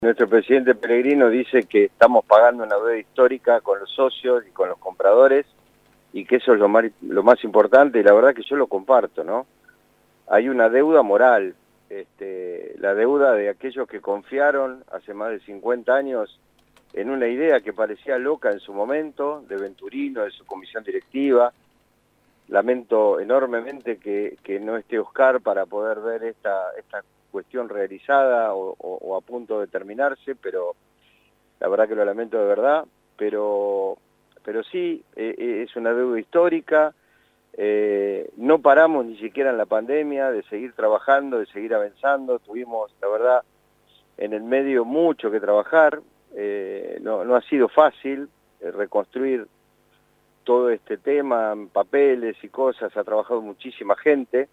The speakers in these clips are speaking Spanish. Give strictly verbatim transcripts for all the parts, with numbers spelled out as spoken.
Nuestro presidente Pellegrino dice que estamos pagando una deuda histórica con los socios y con los compradores y que eso es lo más, lo más importante, y la verdad que yo lo comparto, ¿no? Hay una deuda moral, este, la deuda de aquellos que confiaron hace más de cincuenta años en una idea que parecía loca en su momento, de Venturino, de su comisión directiva. Lamento enormemente que, que no esté Oscar para poder ver esta, esta cuestión realizada o, o, o a punto de terminarse, pero la verdad que lo lamento de verdad, pero, pero sí, eh, es una deuda histórica. Eh, no paramos ni siquiera en la pandemia de seguir trabajando, de seguir avanzando. Tuvimos, la verdad, en el medio mucho que trabajar. Eh, no, no ha sido fácil eh, reconstruir todo este tema, papeles y cosas. Ha trabajado muchísima gente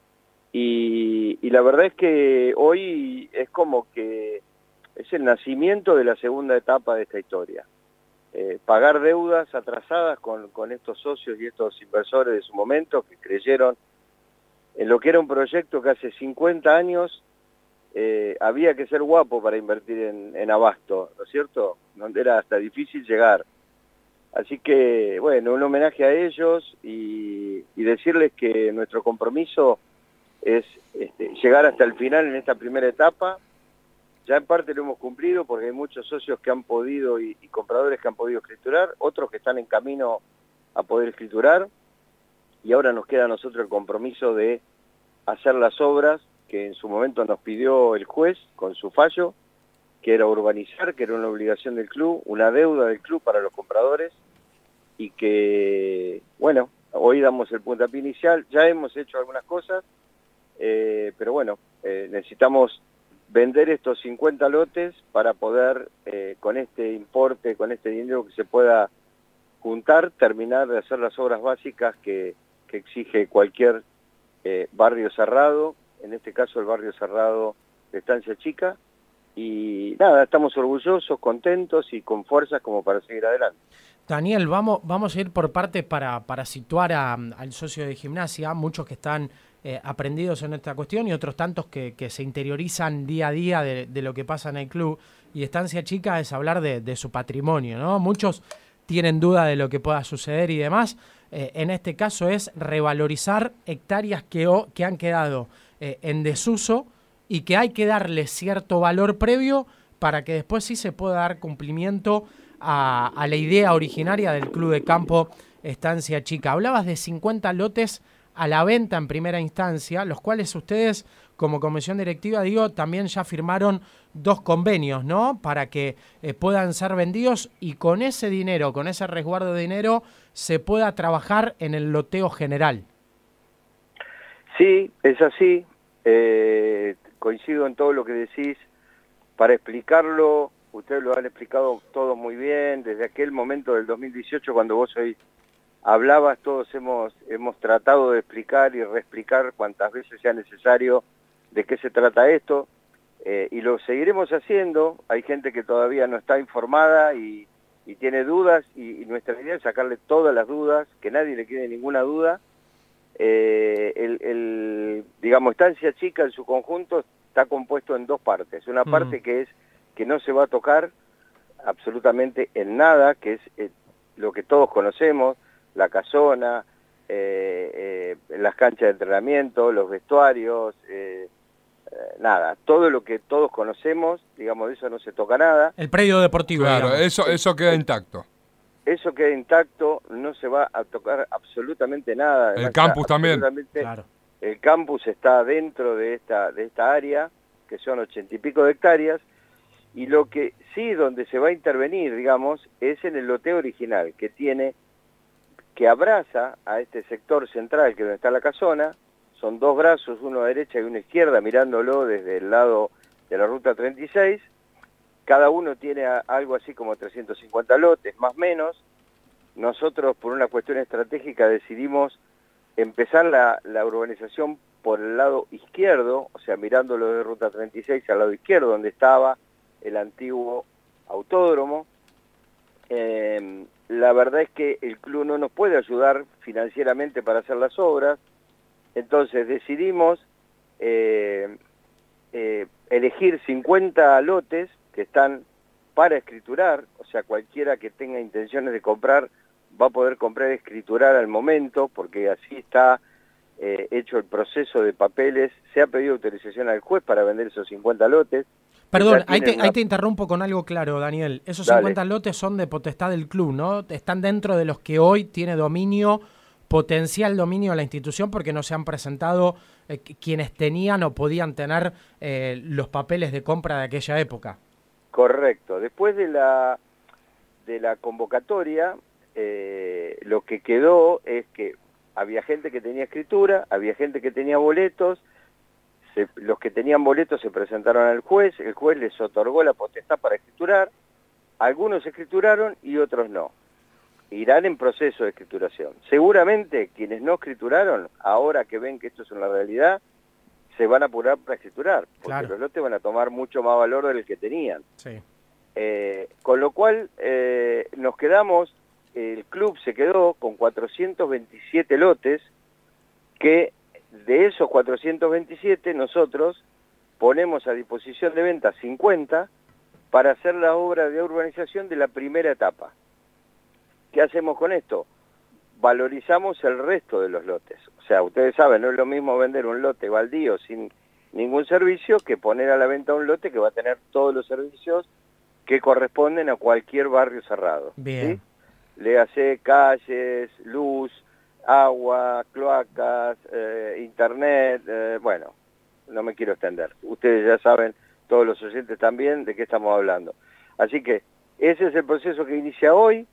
y, y la verdad es que hoy es como que es el nacimiento de la segunda etapa de esta historia. Eh, pagar deudas atrasadas con, con estos socios y estos inversores de su momento que creyeron en lo que era un proyecto que hace cincuenta años eh, había que ser guapo para invertir en, en Abasto, ¿no es cierto? Donde era hasta difícil llegar. Así que, bueno, un homenaje a ellos y, y decirles que nuestro compromiso es este, llegar hasta el final en esta primera etapa. Ya en parte lo hemos cumplido porque hay muchos socios que han podido y, y compradores que han podido escriturar, otros que están en camino a poder escriturar, y ahora nos queda a nosotros el compromiso de hacer las obras que en su momento nos pidió el juez con su fallo, que era urbanizar, que era una obligación del club, una deuda del club para los compradores, y que, bueno, hoy damos el puntapié inicial. Ya hemos hecho algunas cosas, eh, pero bueno, eh, necesitamos vender estos cincuenta lotes para poder, eh, con este importe, con este dinero que se pueda juntar, terminar de hacer las obras básicas que, que exige cualquier eh, barrio cerrado, en este caso el barrio cerrado de Estancia Chica. Y nada, estamos orgullosos, contentos y con fuerzas como para seguir adelante. Daniel, vamos, vamos a ir por partes para, para situar a, al socio de Gimnasia, muchos que están eh, aprendidos en esta cuestión y otros tantos que, que se interiorizan día a día de, de lo que pasa en el club. Y Estancia Chica es hablar de, de su patrimonio, ¿no? Muchos tienen duda de lo que pueda suceder y demás. Eh, en este caso es revalorizar hectáreas que, o, que han quedado eh, en desuso y que hay que darle cierto valor previo para que después sí se pueda dar cumplimiento a, a la idea originaria del Club de Campo Estancia Chica. Hablabas de cincuenta lotes a la venta en primera instancia, los cuales ustedes, como comisión directiva, digo, también ya firmaron dos convenios, ¿no? Para que eh, puedan ser vendidos y con ese dinero, con ese resguardo de dinero, se pueda trabajar en el loteo general. Sí, es así. Eh, coincido en todo lo que decís. Para explicarlo, ustedes lo han explicado todo muy bien. Desde aquel momento del dos mil dieciocho, cuando vos hoy hablabas, todos hemos, hemos tratado de explicar y reexplicar cuantas veces sea necesario de qué se trata esto. Eh, y lo seguiremos haciendo. Hay gente que todavía no está informada y, y tiene dudas, y, y nuestra idea es sacarle todas las dudas, que nadie le quede ninguna duda. Eh, el, el, digamos, Estancia Chica en su conjunto está compuesto en dos partes. Una mm. parte que es que no se va a tocar absolutamente en nada, que es eh, lo que todos conocemos, la casona, eh, eh, las canchas de entrenamiento, los vestuarios, eh, eh, nada, todo lo que todos conocemos, digamos, de eso no se toca nada. El predio deportivo. Claro, digamos. eso, eso queda intacto. Eso queda intacto, no se va a tocar absolutamente nada. Además, el campus también. Claro. El campus está dentro de esta, de esta área, que son ochenta y pico de hectáreas, y lo que sí, donde se va a intervenir, digamos, es en el loteo original, que tiene, que abraza a este sector central, que donde está la casona. Son dos brazos, uno a derecha y uno a izquierda, mirándolo desde el lado de la ruta treinta y seis. Cada uno tiene algo así como trescientos cincuenta lotes, más o menos. Nosotros, por una cuestión estratégica, decidimos empezar la, la urbanización por el lado izquierdo, o sea, mirándolo de ruta treinta y seis al lado izquierdo, donde estaba el antiguo autódromo. Eh, la verdad es que el club no nos puede ayudar financieramente para hacer las obras, entonces decidimos eh, eh, elegir cincuenta lotes que están para escriturar, o sea, cualquiera que tenga intenciones de comprar va a poder comprar y escriturar al momento, porque así está eh, hecho el proceso de papeles. Se ha pedido autorización al juez para vender esos cincuenta lotes. Perdón, ahí te, una... ahí te interrumpo con algo claro, Daniel. Esos Dale. cincuenta lotes son de potestad del club, ¿no? Están dentro de los que hoy tiene dominio, potencial dominio de la institución, porque no se han presentado eh, quienes tenían o podían tener eh, los papeles de compra de aquella época. Correcto. Después de la, de la convocatoria, eh, lo que quedó es que había gente que tenía escritura, había gente que tenía boletos. Se, los que tenían boletos se presentaron al juez, el juez les otorgó la potestad para escriturar, algunos escrituraron y otros no. Irán en proceso de escrituración. Seguramente quienes no escrituraron, ahora que ven que esto es una realidad, se van a apurar para escriturar, porque claro, los lotes van a tomar mucho más valor del que tenían. Sí. Eh, con lo cual eh, nos quedamos, el club se quedó con cuatrocientos veintisiete lotes que... De esos cuatrocientos veintisiete nosotros ponemos a disposición de venta cincuenta para hacer la obra de urbanización de la primera etapa. ¿Qué hacemos con esto? Valorizamos el resto de los lotes. O sea, ustedes saben, no es lo mismo vender un lote baldío sin ningún servicio que poner a la venta un lote que va a tener todos los servicios que corresponden a cualquier barrio cerrado. Bien. ¿Sí? Léase calles, luz, agua, cloacas, eh, internet, eh, bueno, no me quiero extender. Ustedes ya saben, todos los oyentes también, de qué estamos hablando. Así que ese es el proceso que inicia hoy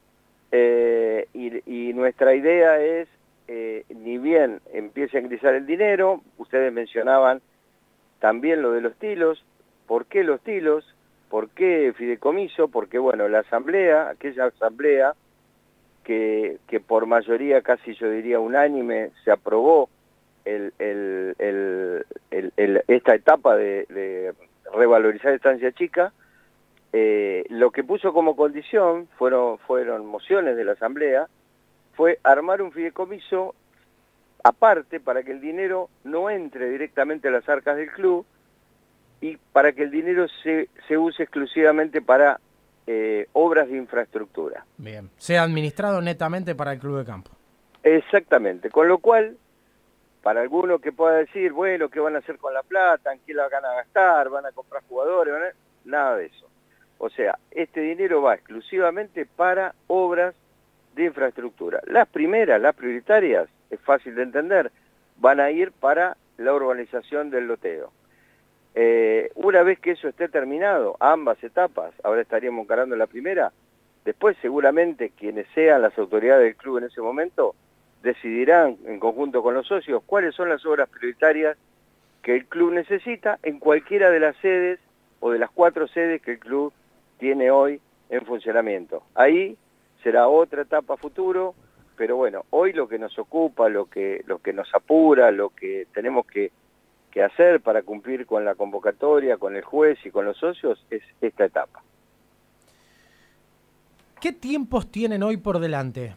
eh, y, y nuestra idea es, eh, ni bien empiece a ingresar el dinero, ustedes mencionaban también lo de los tilos. ¿Por qué los tilos? ¿Por qué fideicomiso? Porque, bueno, la asamblea, aquella asamblea, Que, que por mayoría, casi yo diría unánime, se aprobó el, el, el, el, el, esta etapa de, de revalorizar Estancia Chica, eh, lo que puso como condición, fueron, fueron mociones de la Asamblea, fue armar un fideicomiso aparte para que el dinero no entre directamente a las arcas del club y para que el dinero se, se use exclusivamente para Eh, obras de infraestructura. Bien, sea administrado netamente para el club de campo. Exactamente, con lo cual, para alguno que pueda decir, bueno, ¿qué van a hacer con la plata? ¿En qué la van a gastar? ¿Van a comprar jugadores? ¿Van a...? Nada de eso. O sea, este dinero va exclusivamente para obras de infraestructura. Las primeras, las prioritarias, es fácil de entender, van a ir para la urbanización del loteo. Eh, una vez que eso esté terminado, ambas etapas, ahora estaríamos encarando la primera, después seguramente quienes sean las autoridades del club en ese momento decidirán en conjunto con los socios cuáles son las obras prioritarias que el club necesita en cualquiera de las sedes o de las cuatro sedes que el club tiene hoy en funcionamiento. Ahí será otra etapa futuro, pero bueno, hoy lo que nos ocupa, lo que, lo que nos apura, lo que tenemos que que hacer para cumplir con la convocatoria, con el juez y con los socios, es esta etapa. ¿Qué tiempos tienen hoy por delante?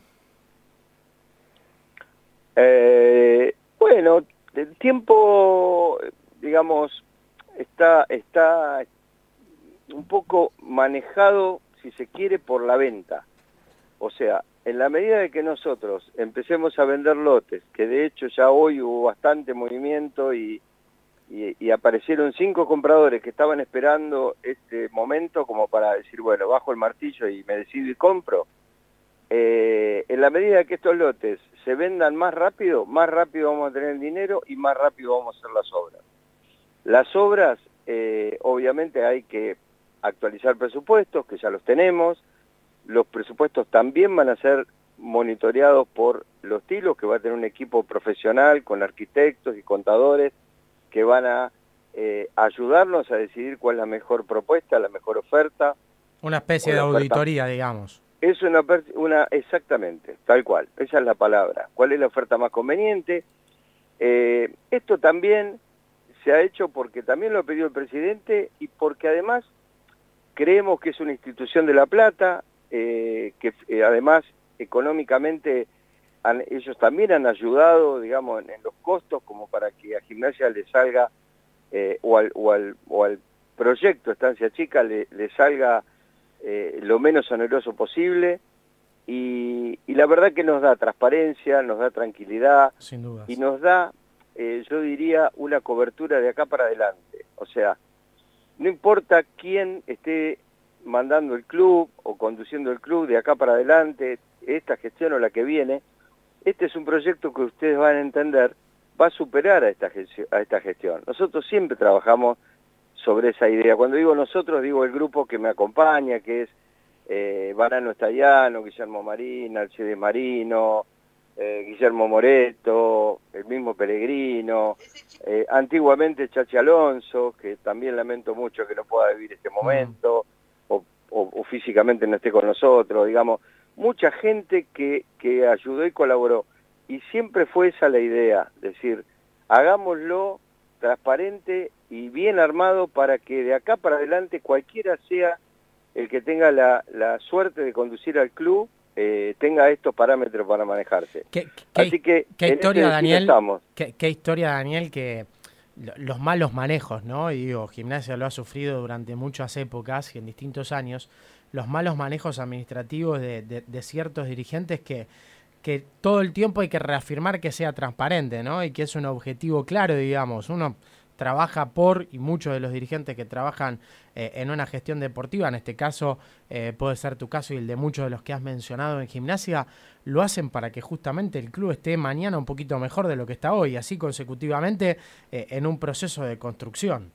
Eh, bueno, el tiempo, digamos, está, está un poco manejado, si se quiere, por la venta. O sea, en la medida de que nosotros empecemos a vender lotes, que de hecho ya hoy hubo bastante movimiento y Y, y aparecieron cinco compradores que estaban esperando este momento como para decir, bueno, bajo el martillo y me decido y compro. Eh, en la medida que estos lotes se vendan más rápido, más rápido vamos a tener el dinero y más rápido vamos a hacer las obras. Las obras, eh, obviamente hay que actualizar presupuestos, que ya los tenemos. Los presupuestos también van a ser monitoreados por los tilos, que va a tener un equipo profesional con arquitectos y contadores que van a eh, ayudarnos a decidir cuál es la mejor propuesta, la mejor oferta. Una especie de auditoría, digamos. Es una, una, exactamente, tal cual, esa es la palabra. ¿Cuál es la oferta más conveniente? Eh, esto también se ha hecho porque también lo ha pedido el presidente y porque además creemos que es una institución de La Plata, eh, que eh, además económicamente Han, ellos también han ayudado, digamos, en, en los costos como para que a Gimnasia le salga, eh, o, al, o, al, o al proyecto Estancia Chica le, le salga eh, lo menos oneroso posible, y, y la verdad que nos da transparencia, nos da tranquilidad, sin dudas, y nos da, eh, yo diría, una cobertura de acá para adelante. O sea, no importa quién esté mandando el club o conduciendo el club de acá para adelante, esta gestión o la que viene, este es un proyecto que ustedes van a entender, va a superar a esta, a esta gestión. Nosotros siempre trabajamos sobre esa idea. Cuando digo nosotros, digo el grupo que me acompaña, que es eh, Banano Estallano, Guillermo Marín, Alcides Marino, eh, Guillermo Moreto, el mismo Pellegrino, eh, antiguamente Chachi Alonso, que también lamento mucho que no pueda vivir este momento, mm. o, o, o físicamente no esté con nosotros, digamos, mucha gente que, que ayudó y colaboró. Y siempre fue esa la idea, decir, hagámoslo transparente y bien armado para que de acá para adelante cualquiera sea el que tenga la, la suerte de conducir al club, eh, tenga estos parámetros para manejarse. ¿Qué, qué, Así que qué historia, este Daniel, estamos. Qué, qué historia, Daniel, que los malos manejos, ¿no? Y digo, Gimnasia lo ha sufrido durante muchas épocas y en distintos años, los malos manejos administrativos de, de, de ciertos dirigentes que, que todo el tiempo hay que reafirmar que sea transparente, ¿no? Y que es un objetivo claro, digamos. Uno trabaja por, y muchos de los dirigentes que trabajan eh, en una gestión deportiva, en este caso eh, puede ser tu caso y el de muchos de los que has mencionado en Gimnasia, lo hacen para que justamente el club esté mañana un poquito mejor de lo que está hoy, así consecutivamente eh, en un proceso de construcción.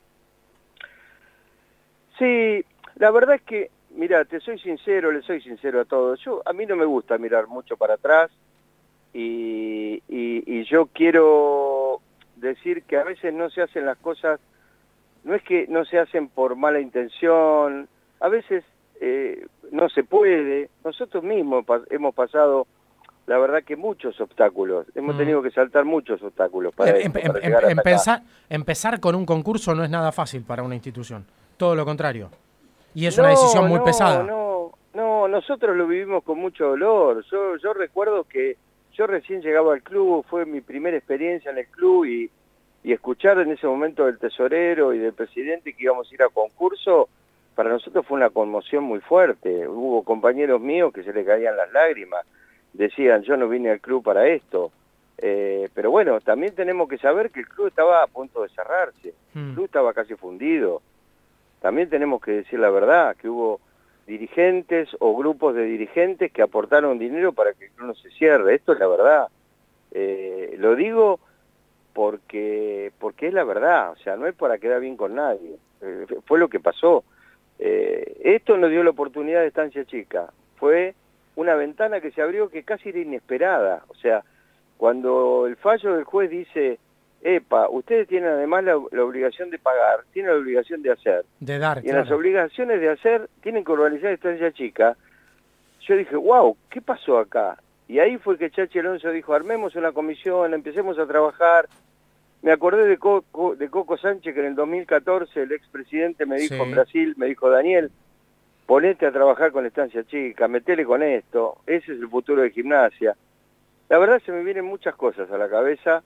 Sí, la verdad es que, mira, te soy sincero, le soy sincero a todos. Yo, a mí no me gusta mirar mucho para atrás y, y, y yo quiero decir que a veces no se hacen las cosas, no es que no se hacen por mala intención, a veces eh, no se puede. Nosotros mismos pa hemos pasado, la verdad que muchos obstáculos, hemos mm. tenido que saltar muchos obstáculos para, em, esto, em, para em, llegar hasta empezar, acá. Empezar con un concurso no es nada fácil para una institución, todo lo contrario. Y es no, una decisión muy no, pesada. No, no, nosotros lo vivimos con mucho dolor. Yo, yo recuerdo que yo recién llegaba al club, fue mi primera experiencia en el club y, y escuchar en ese momento del tesorero y del presidente que íbamos a ir a concurso, para nosotros fue una conmoción muy fuerte. Hubo compañeros míos que se les caían las lágrimas, decían yo no vine al club para esto. Eh, pero bueno, también tenemos que saber que el club estaba a punto de cerrarse, hmm. el club estaba casi fundido. También tenemos que decir la verdad, que hubo dirigentes o grupos de dirigentes que aportaron dinero para que el club no se cierre. Esto es la verdad. Eh, lo digo porque porque es la verdad, o sea, no es para quedar bien con nadie. Eh, fue lo que pasó. Eh, esto nos dio la oportunidad de Estancia Chica. Fue una ventana que se abrió que casi era inesperada. O sea, cuando el fallo del juez dice... Epa, ustedes tienen además la, la obligación de pagar, tienen la obligación de hacer. De dar, Y en claro. las obligaciones de hacer, tienen que organizar Estancia Chica. Yo dije, wow, ¿qué pasó acá? Y ahí fue que Chachi Alonso dijo, armemos una comisión, empecemos a trabajar. Me acordé de Coco, de Coco Sánchez, que en el dos mil catorce el expresidente me dijo sí. en Brasil, me dijo, Daniel, ponete a trabajar con Estancia Chica, metele con esto, ese es el futuro de Gimnasia. La verdad se me vienen muchas cosas a la cabeza.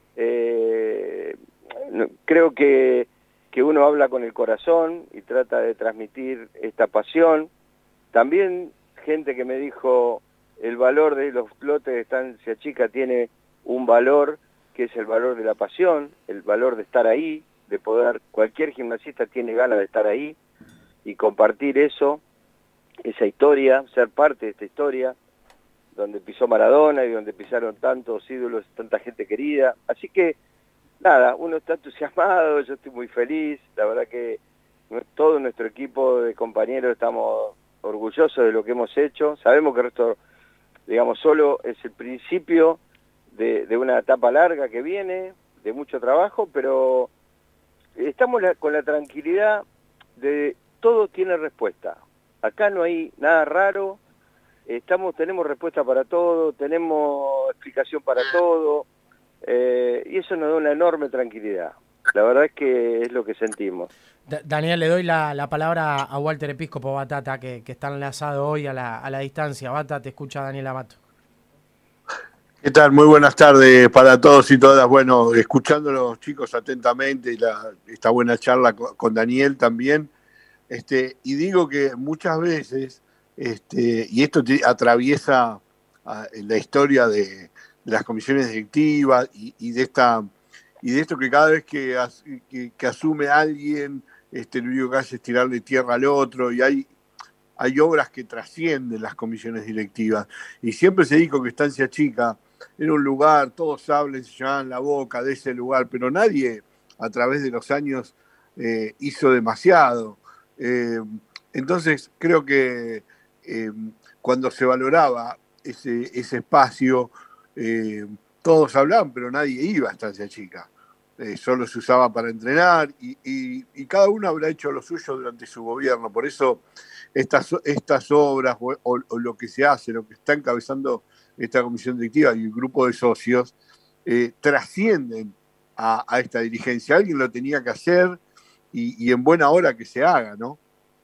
Eh, creo que, que uno habla con el corazón y trata de transmitir esta pasión. También gente que me dijo el valor de los lotes de Estancia Chica tiene un valor que es el valor de la pasión, el valor de estar ahí, de poder, cualquier gimnasista tiene ganas de estar ahí y compartir eso, esa historia, ser parte de esta historia donde pisó Maradona y donde pisaron tantos ídolos, tanta gente querida. Así que, nada, uno está entusiasmado, yo estoy muy feliz, la verdad que todo nuestro equipo de compañeros estamos orgullosos de lo que hemos hecho. Sabemos que esto, digamos, solo es el principio de, de una etapa larga que viene, de mucho trabajo, pero estamos la, con la tranquilidad de todo tiene respuesta. Acá no hay nada raro. Estamos, tenemos respuesta para todo, tenemos explicación para todo, eh, y eso nos da una enorme tranquilidad. La verdad es que es lo que sentimos. Da Daniel, le doy la, la palabra a Walter Episcopo Batata, que, que está enlazado hoy a la, a la distancia. Bata, te escucha Daniel Amato. ¿Qué tal? Muy buenas tardes para todos y todas. Bueno, escuchando a los chicos atentamente y la, esta buena charla con, con Daniel también. Este, y digo que muchas veces, este, y esto te, atraviesa a, la historia de, de las comisiones directivas y, y de esta y de esto que cada vez que, as, que, que asume alguien, este, lo único que hace es tirarle tierra al otro, y hay hay obras que trascienden las comisiones directivas. Y siempre se dijo que Estancia Chica era un lugar, todos hablan, se llevaban la boca de ese lugar, pero nadie a través de los años eh, hizo demasiado. Eh, entonces creo que eh, cuando se valoraba ese, ese espacio, eh, todos hablaban, pero nadie iba a Estancia Chica. Eh, solo se usaba para entrenar y, y, y cada uno habrá hecho lo suyo durante su gobierno. Por eso estas, estas obras o, o, o lo que se hace, lo que está encabezando esta comisión directiva y el grupo de socios, eh, trascienden a, a esta dirigencia. Alguien lo tenía que hacer y, y en buena hora que se haga, ¿no?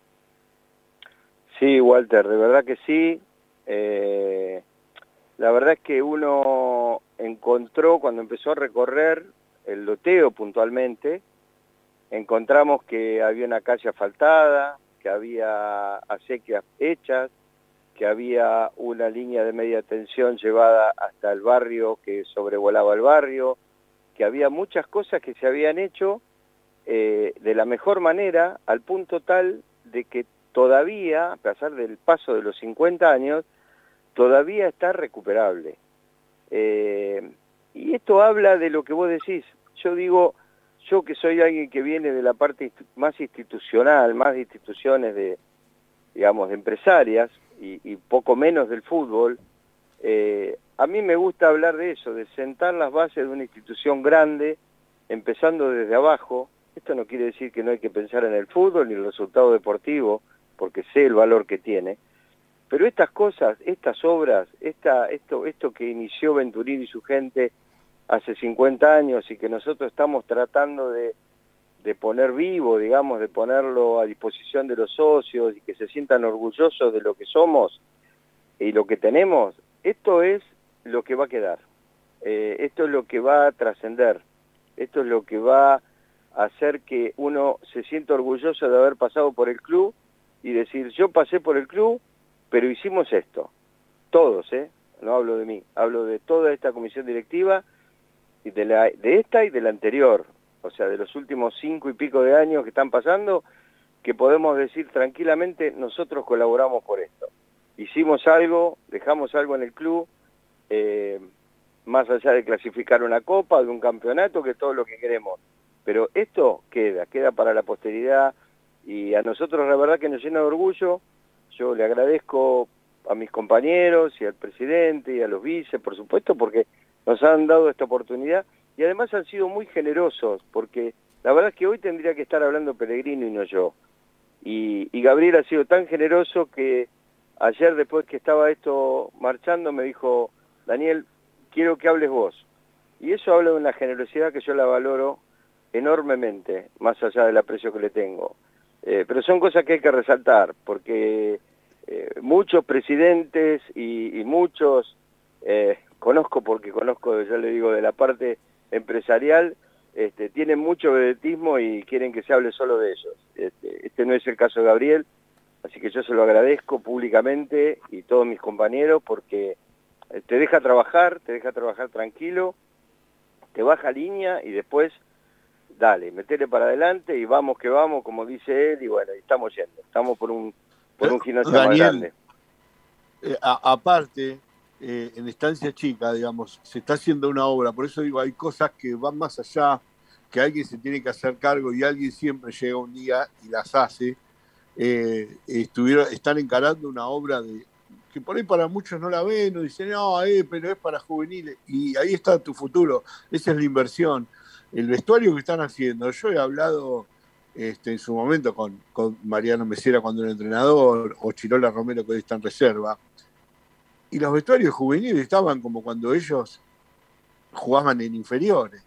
Sí, Walter, de verdad que sí. Eh, la verdad es que uno encontró, cuando empezó a recorrer el loteo puntualmente, encontramos que había una calle asfaltada, que había acequias hechas, que había una línea de media tensión llevada hasta el barrio que sobrevolaba el barrio, que había muchas cosas que se habían hecho eh, de la mejor manera, al punto tal de que todavía, a pesar del paso de los cincuenta años, todavía está recuperable. Eh, y esto habla de lo que vos decís. Yo digo, yo que soy alguien que viene de la parte más institucional, más de instituciones de, digamos, de empresarias y, y poco menos del fútbol, eh, a mí me gusta hablar de eso, de sentar las bases de una institución grande, empezando desde abajo. Esto no quiere decir que no hay que pensar en el fútbol ni el resultado deportivo, porque sé el valor que tiene, pero estas cosas, estas obras, esta, esto, esto que inició Venturini y su gente hace cincuenta años y que nosotros estamos tratando de, de poner vivo, digamos, de ponerlo a disposición de los socios y que se sientan orgullosos de lo que somos y lo que tenemos, esto es lo que va a quedar, eh, esto es lo que va a trascender, esto es lo que va a hacer que uno se sienta orgulloso de haber pasado por el club y decir, yo pasé por el club, pero hicimos esto, todos, ¿eh? No hablo de mí, hablo de toda esta comisión directiva, y de, la, de esta y de la anterior, o sea, de los últimos cinco y pico de años que están pasando, que podemos decir tranquilamente, nosotros colaboramos por esto. Hicimos algo, dejamos algo en el club, eh, más allá de clasificar una copa, de un campeonato, que es todo lo que queremos. Pero esto queda, queda para la posteridad, y a nosotros la verdad que nos llena de orgullo. Yo le agradezco a mis compañeros y al presidente y a los vices, por supuesto, porque nos han dado esta oportunidad y además han sido muy generosos, porque la verdad es que hoy tendría que estar hablando Pellegrino y no yo. Y, y Gabriel ha sido tan generoso que ayer, después que estaba esto marchando, me dijo, Daniel, quiero que hables vos. Y eso habla de una generosidad que yo la valoro enormemente, más allá del aprecio que le tengo. Eh, pero son cosas que hay que resaltar, porque eh, muchos presidentes y, y muchos... Eh, conozco porque conozco, ya le digo, de la parte empresarial, este, tienen mucho vedetismo y quieren que se hable solo de ellos. Este, este no es el caso de Gabriel, así que yo se lo agradezco públicamente y todos mis compañeros porque te deja trabajar, te deja trabajar tranquilo, te baja línea y después, dale, metele para adelante y vamos que vamos, como dice él, y bueno, estamos yendo, estamos por un, por un gimnasio más grande. Eh, a, aparte... Eh, en Estancia Chica, digamos, se está haciendo una obra, por eso digo, hay cosas que van más allá, que alguien se tiene que hacer cargo y alguien siempre llega un día y las hace. Eh, estuvieron, están encarando una obra de que por ahí para muchos no la ven, o dicen, no, eh, pero es para juveniles, y ahí está tu futuro, esa es la inversión. El vestuario que están haciendo, yo he hablado este, en su momento con, con Mariano Mesera cuando era entrenador, o Chirola Romero que hoy está en reserva, y los vestuarios juveniles estaban como cuando ellos jugaban en inferiores.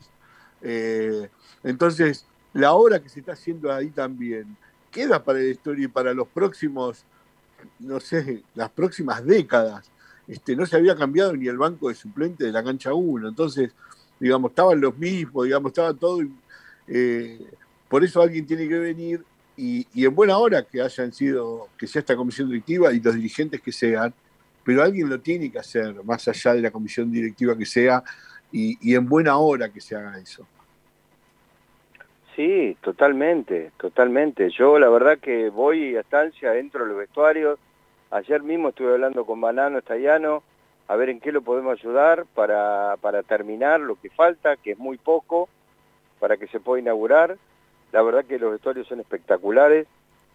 Eh, entonces, la obra que se está haciendo ahí también queda para la historia y para los próximos, no sé, las próximas décadas. este, no se había cambiado ni el banco de suplente de la cancha uno, entonces, digamos, estaban los mismos, digamos, estaba todo, eh, por eso alguien tiene que venir, y, y en buena hora que hayan sido, que sea esta comisión directiva y los dirigentes que sean, pero alguien lo tiene que hacer, más allá de la comisión directiva que sea, y, y en buena hora que se haga eso. Sí, totalmente, totalmente. Yo la verdad que voy a estancia, entro a los vestuarios. Ayer mismo estuve hablando con Banano Estallano, a ver en qué lo podemos ayudar para, para terminar lo que falta, que es muy poco, para que se pueda inaugurar. La verdad que los vestuarios son espectaculares,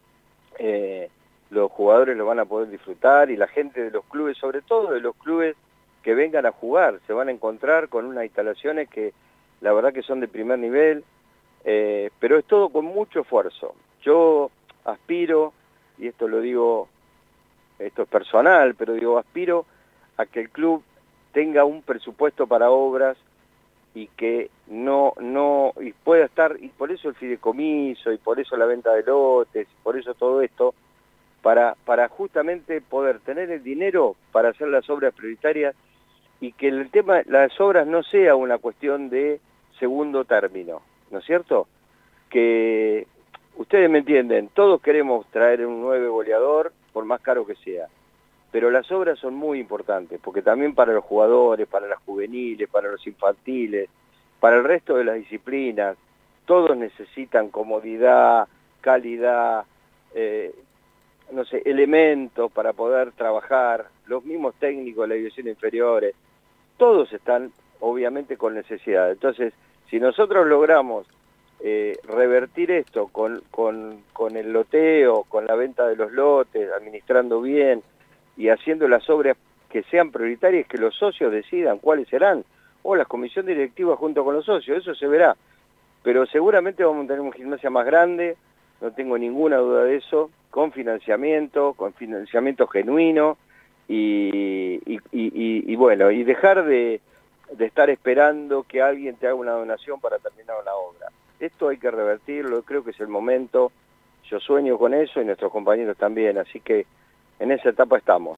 eh, los jugadores lo van a poder disfrutar y la gente de los clubes, sobre todo de los clubes que vengan a jugar, se van a encontrar con unas instalaciones que la verdad que son de primer nivel. Eh, pero es todo con mucho esfuerzo. Yo aspiro, y esto lo digo, esto es personal, pero digo, aspiro a que el club tenga un presupuesto para obras y que no, no, y pueda estar, y por eso el fideicomiso, y por eso la venta de lotes, y por eso todo esto, para, para justamente poder tener el dinero para hacer las obras prioritarias y que el tema, las obras no sea una cuestión de segundo término, ¿no es cierto? Que ustedes me entienden, todos queremos traer un nueve goleador, por más caro que sea, pero las obras son muy importantes, porque también para los jugadores, para las juveniles, para los infantiles, para el resto de las disciplinas, todos necesitan comodidad, calidad, eh, no sé, elementos para poder trabajar, los mismos técnicos de las divisiones inferiores, todos están obviamente con necesidad. Entonces, si nosotros logramos eh, revertir esto con, con, con el loteo, con la venta de los lotes, administrando bien y haciendo las obras que sean prioritarias, que los socios decidan cuáles serán, o la comisión directiva junto con los socios, eso se verá. Pero seguramente vamos a tener una gimnasia más grande, no tengo ninguna duda de eso, con financiamiento, con financiamiento genuino, y, y, y, y bueno, y dejar de... de estar esperando que alguien te haga una donación para terminar una obra. Esto hay que revertirlo, creo que es el momento, yo sueño con eso y nuestros compañeros también, así que en esa etapa estamos.